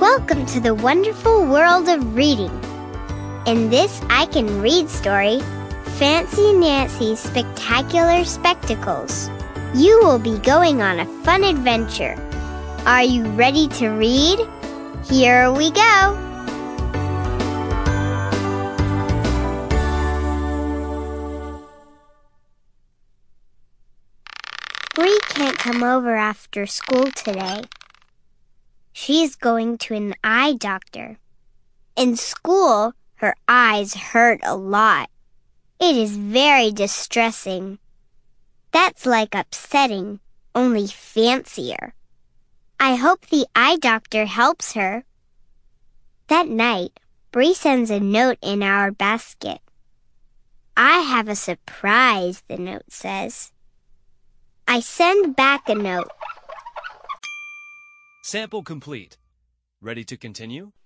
Welcome to the wonderful world of reading. In this I Can Read story, Fancy Nancy's Spectacular Spectacles, you will be going on a fun adventure. Are you ready to read? Here we go! Bree can't come over after school today. She's going to an eye doctor. In school, her eyes hurt a lot. It is very distressing. That's like upsetting, only fancier. I hope the eye doctor helps her. That night, Bree sends a note in our basket. I have a surprise, the note says. I send back a note. Sample complete. Ready to continue?